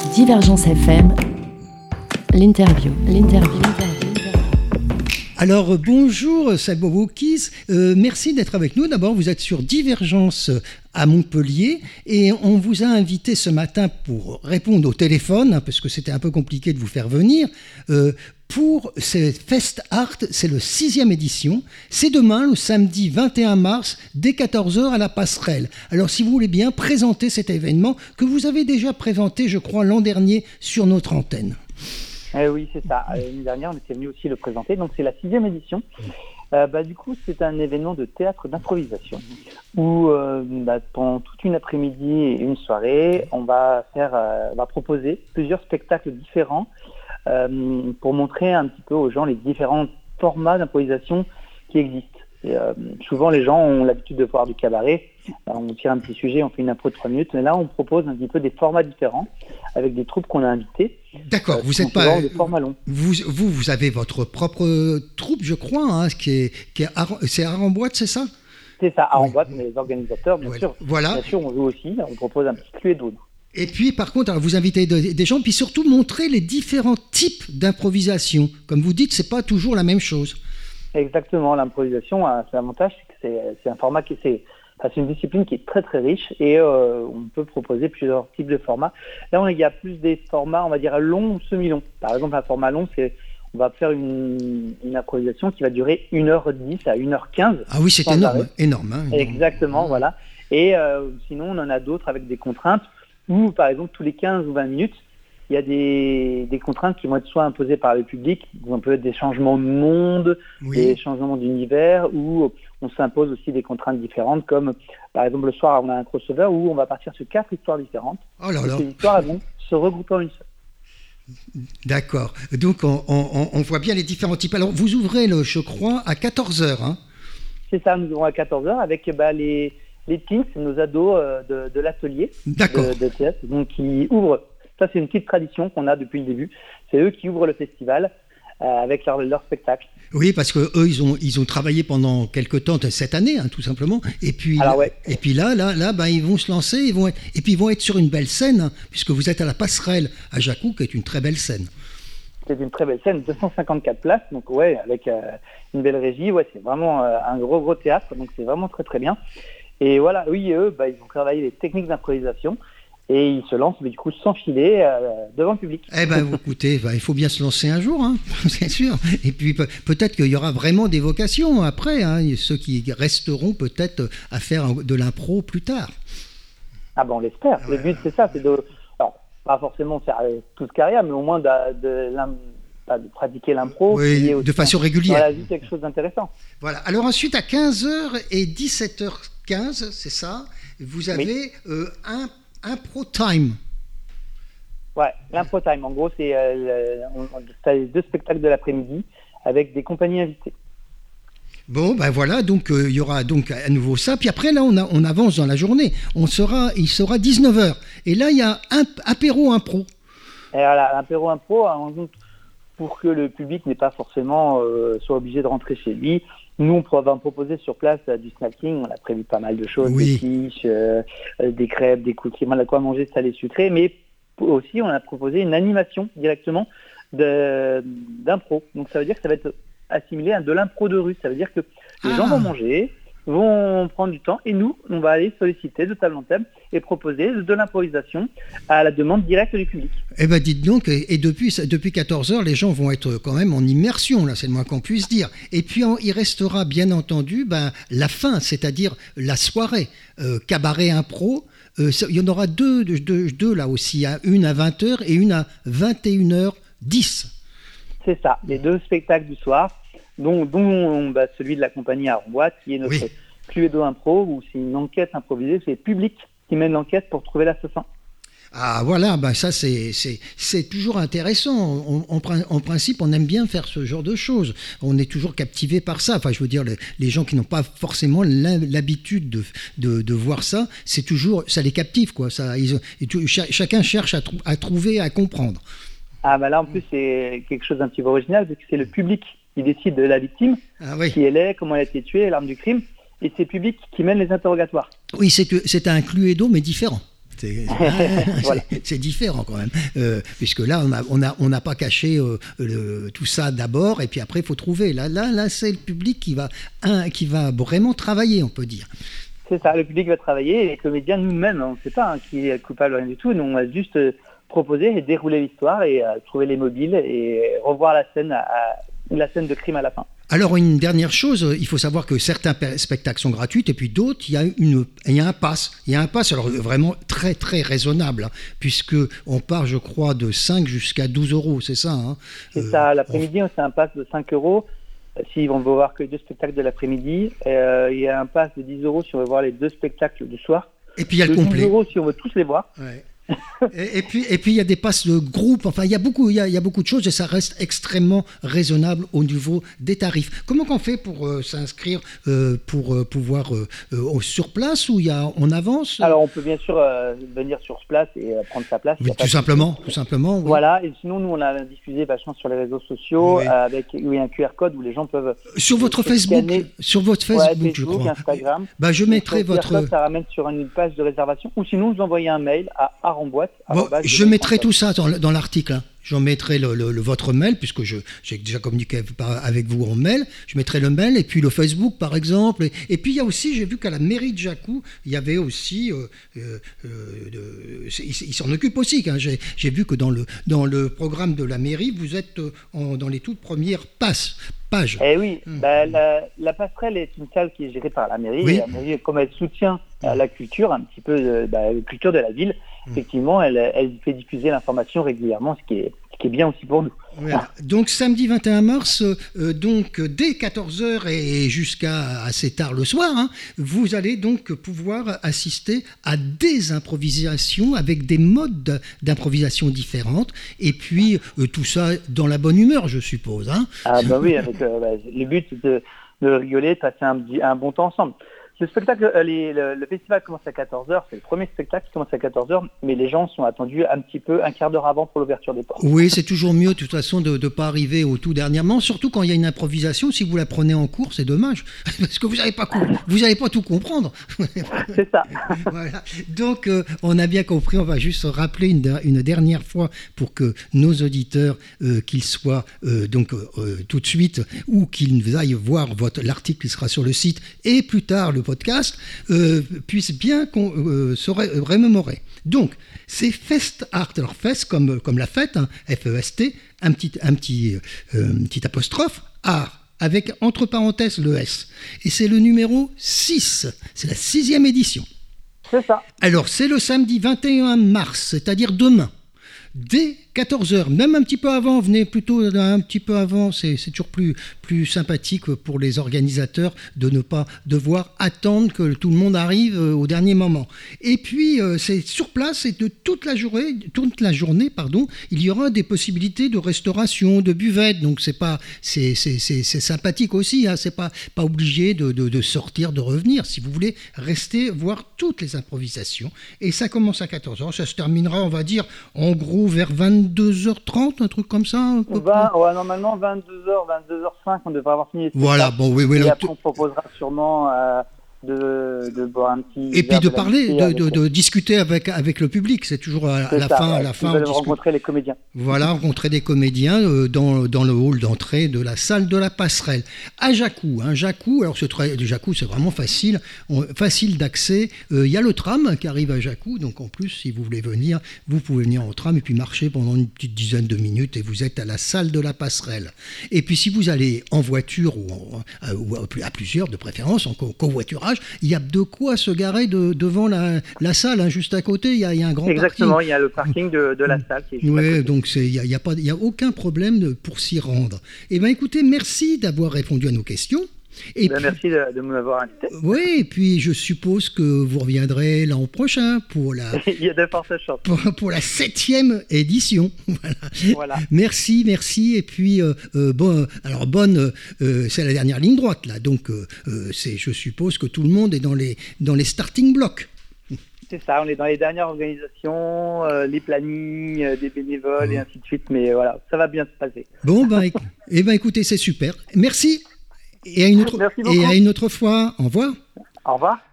Divergence FM, l'interview. Alors bonjour Sebo Wokis, merci d'être avec nous. D'abord vous êtes sur Divergence à Montpellier et on vous a invité ce matin pour répondre au téléphone, parce que c'était un peu compliqué de vous faire venir, pour ce Fest Art, c'est le 6e édition. C'est demain, le samedi 21 mars, dès 14h à la Passerelle. Alors si vous voulez bien présenter cet événement que vous avez déjà présenté, je crois, l'an dernier sur notre antenne. Oui, c'est ça. L'année dernière, on était venu aussi le présenter. Donc, c'est la 6e édition. Du coup, c'est un événement de théâtre d'improvisation où, pendant toute une après-midi et une soirée, on va proposer plusieurs spectacles différents pour montrer un petit peu aux gens les différents formats d'improvisation qui existent. Et, souvent, les gens ont l'habitude de voir du cabaret. On tire un petit sujet, on fait une impro de 3 minutes. Mais là, on propose un petit peu des formats différents avec des troupes qu'on a invitées. D'accord, vous êtes pas des formats longs. Vous avez votre propre troupe, je crois, hein, c'est Art en boîte, c'est ça? C'est ça, Art en boîte, mais les organisateurs, bien sûr. Voilà. Bien sûr, on joue aussi. On propose un petit Cluedo. Et puis, par contre, alors, vous invitez des gens, puis surtout montrer les différents types d'improvisation. Comme vous dites, c'est pas toujours la même chose. Exactement, l'improvisation, c'est l'avantage, c'est que c'est un format c'est une discipline qui est très très riche et on peut proposer plusieurs types de formats. Là, il y a plus des formats, on va dire longs ou semi-longs. Par exemple, un format long, on va faire une improvisation qui va durer 1h10 à 1h15. Ah oui, c'est énorme. Hein, exactement, voilà. Et sinon, on en a d'autres avec des contraintes où, par exemple, tous les 15 ou 20 minutes, il y a des contraintes qui vont être soit imposées par le public, on peut être des changements de monde, des changements d'univers, ou on s'impose aussi des contraintes différentes, comme par exemple le soir on a un crossover où on va partir sur 4 histoires différentes. Oh là là. Ces histoires vont se regrouper en une seule. D'accord. Donc on voit bien les différents types. Alors vous ouvrez, je crois, à 14h. Hein. C'est ça, nous ouvrons à 14h avec les teens, nos ados de l'atelier de théâtre, donc qui ouvrent. Ça, c'est une petite tradition qu'on a depuis le début. C'est eux qui ouvrent le festival avec leur spectacle. Oui, parce que eux, ils ont travaillé pendant quelques temps cette année, hein, tout simplement. Et puis, là, ils vont se lancer, ils vont être sur une belle scène, hein, puisque vous êtes à la Passerelle à Jacou, qui est une très belle scène. C'est une très belle scène, 254 places, donc avec une belle régie. C'est vraiment un gros théâtre, donc c'est vraiment très très bien. Et voilà, eux, ils vont travailler les techniques d'improvisation. Et ils se lancent, mais du coup, sans filet, devant le public. Eh bien, écoutez, il faut bien se lancer un jour, hein, c'est sûr. Et puis, peut-être qu'il y aura vraiment des vocations après, hein, ceux qui resteront peut-être à faire de l'impro plus tard. Ah on l'espère. Le but, c'est ça, c'est alors, pas forcément faire toute carrière, mais au moins de pratiquer l'impro. Oui, de façon régulière. Dans la vie, quelque chose d'intéressant. Voilà. Alors ensuite, à 15h et 17h15, c'est ça, vous avez un Impro Time. L'impro Time. En gros, c'est les 2 spectacles de l'après-midi avec des compagnies invitées. Bon, voilà, donc il y aura donc à nouveau ça. Puis après, là, on avance dans la journée. Il sera 19h. Et là, il y a un apéro impro. Et voilà, l'apéro impro, pour que le public n'ait pas forcément soit obligé de rentrer chez lui. Nous, on va proposer sur place du snacking. On a prévu pas mal de choses, des quiches, des crêpes, des cookies, de quoi manger salé sucré. Mais aussi, on a proposé une animation directement d'impro. Donc, ça veut dire que ça va être assimilé à de l'impro de rue. Ça veut dire que les gens vont manger, vont prendre du temps, et nous, on va aller solliciter de table en table et proposer de l'improvisation à la demande directe du public. Eh bien, dites donc, et depuis 14h, les gens vont être quand même en immersion, là, c'est le moins qu'on puisse dire. Et puis, il restera, bien entendu, la fin, c'est-à-dire la soirée, cabaret impro. Il y en aura deux là aussi, une à 20h et une à 21h10. C'est ça, les 2 spectacles du soir, dont celui de la compagnie Art en boîte, qui est notre Cluedo impro, où c'est une enquête improvisée, c'est le public qui mène l'enquête pour trouver l'assassin. Ah voilà, ça c'est toujours intéressant. En principe, on aime bien faire ce genre de choses. On est toujours captivé par ça. Enfin, je veux dire, les gens qui n'ont pas forcément l'habitude de voir ça, c'est toujours, ça les captive, quoi. Chacun cherche à trouver, à comprendre. Là, en plus, c'est quelque chose d'un petit peu original, parce que c'est le public qui décide de la victime, qui elle est, comment elle a été tuée, l'arme du crime, et c'est le public qui mène les interrogatoires. Oui, c'est un Cluedo, mais différent. Voilà. C'est différent quand même, puisque là, on n'a pas caché tout ça d'abord, et puis après, il faut trouver. Là, c'est le public qui va vraiment travailler, on peut dire. C'est ça, le public va travailler, et les comédiens nous-mêmes, on ne sait pas qui est coupable, rien du tout. Nous, on va juste proposer et dérouler l'histoire et trouver les mobiles et revoir la scène de crime à la fin. Alors, une dernière chose, il faut savoir que certains spectacles sont gratuits et puis d'autres, il y a un pass. Il y a un pass, alors vraiment très très raisonnable, hein, puisque on part, je crois, de 5 jusqu'à 12 euros, c'est ça, hein. C'est ça, l'après-midi, c'est un pass de 5 euros. Si on veut voir que 2 spectacles de l'après-midi, il y a un pass de 10 euros si on veut voir les 2 spectacles du soir. Et puis il y a le complet. 10 euros si on veut tous les voir. Ouais. et puis il y a des passes de groupe, enfin il y a beaucoup de choses et ça reste extrêmement raisonnable au niveau des tarifs. Comment qu'on fait pour s'inscrire, pour pouvoir sur place ou on avance? Alors on peut bien sûr venir sur place et prendre sa place. Oui, tout simplement. Oui. Voilà, et sinon nous on a diffusé vachement sur les réseaux sociaux, oui. Où il y a un QR code où les gens peuvent sur votre Facebook, je crois. Instagram. Je mettrai votre QR code, ça ramène sur une page de réservation, ou sinon vous envoyez un mail à aremboîte. Bon, je mettrai tout ça dans l'article. Hein. J'en mettrai votre mail, puisque j'ai déjà communiqué avec vous en mail. Je mettrai le mail et puis le Facebook, par exemple. Et puis, il y a aussi, j'ai vu qu'à la mairie de Jacou, il y avait aussi... ils s'en occupent aussi. Hein. J'ai vu que dans le programme de la mairie, vous êtes dans les toutes premières pages. Eh oui, la passerelle est une salle qui est gérée par la mairie. Oui. Et la mairie, comme elle soutient la culture, un petit peu la culture de la ville, effectivement, elle fait diffuser l'information régulièrement, ce qui est bien aussi pour nous. Voilà. Donc samedi 21 mars, donc dès 14h et jusqu'à assez tard le soir, hein, vous allez donc pouvoir assister à des improvisations avec des modes d'improvisation différentes et puis tout ça dans la bonne humeur, je suppose. Hein. Ah bah oui, avec, le but c'est de rigoler, de passer un bon temps ensemble. Le spectacle, le festival commence à 14h, c'est le premier spectacle qui commence à 14h, mais les gens sont attendus un quart d'heure avant pour l'ouverture des portes. Oui, c'est toujours mieux de toute façon de ne pas arriver au tout dernièrement, surtout quand il y a une improvisation. Si vous la prenez en cours, c'est dommage, parce que vous n'allez pas tout comprendre. C'est ça. Voilà. Donc, on a bien compris, on va juste rappeler une dernière fois pour que nos auditeurs, qu'ils soient tout de suite, ou qu'ils aillent voir l'article qui sera sur le site, et plus tard le podcast, puissent bien se remémorer. Donc, c'est Fest Art. Alors, Fest comme la fête, hein, F-E-S-T, un petit apostrophe, Art, avec entre parenthèses le S. Et c'est le numéro 6. C'est la 6e édition. C'est ça. Alors, c'est le samedi 21 mars, c'est-à-dire demain. Dès 14h, même un petit peu avant, venez plutôt un petit peu avant, c'est toujours plus sympathique pour les organisateurs de ne pas devoir attendre que tout le monde arrive au dernier moment. Et puis, c'est sur place et de toute la journée, il y aura des possibilités de restauration, de buvette, donc c'est sympathique aussi, hein, c'est pas obligé de sortir, de revenir. Si vous voulez rester voir toutes les improvisations, et ça commence à 14h, ça se terminera, on va dire, en gros vers 22h30, un truc comme ça. Normalement 22h05, on devrait avoir fini. Voilà, bon, oui. Et après, on proposera sûrement de boire un petit. Et puis de parler, de discuter avec le public, c'est toujours à la fin. Vous allez rencontrer les comédiens. Voilà, rencontrer des comédiens dans le hall d'entrée de la salle de la passerelle. À Jacou, alors Jacou, c'est vraiment facile d'accès. Il y a le tram qui arrive à Jacou, donc en plus, si vous voulez venir, vous pouvez venir en tram et puis marcher pendant une petite dizaine de minutes et vous êtes à la salle de la passerelle. Et puis si vous allez en voiture ou à plusieurs de préférence, en covoiturage, il y a de quoi se garer devant la salle, hein, juste à côté, il y a un grand parking. Exactement, il y a le parking de la salle qui est juste à côté. Donc il y a aucun problème pour s'y rendre. Eh bien écoutez, merci d'avoir répondu à nos questions. Et puis, merci de m'avoir invité. Oui, et puis je suppose que vous reviendrez l'an prochain pour la... Il y a de fortes chances. Pour la 7e édition. Voilà. Merci. Et puis, c'est la dernière ligne droite, là. Donc, je suppose que tout le monde est dans les starting blocks. C'est ça, on est dans les dernières organisations, les plannings, des bénévoles et ainsi de suite. Mais voilà, ça va bien se passer. Bon, écoutez, c'est super. Merci. Et à une autre fois. Au revoir. Au revoir.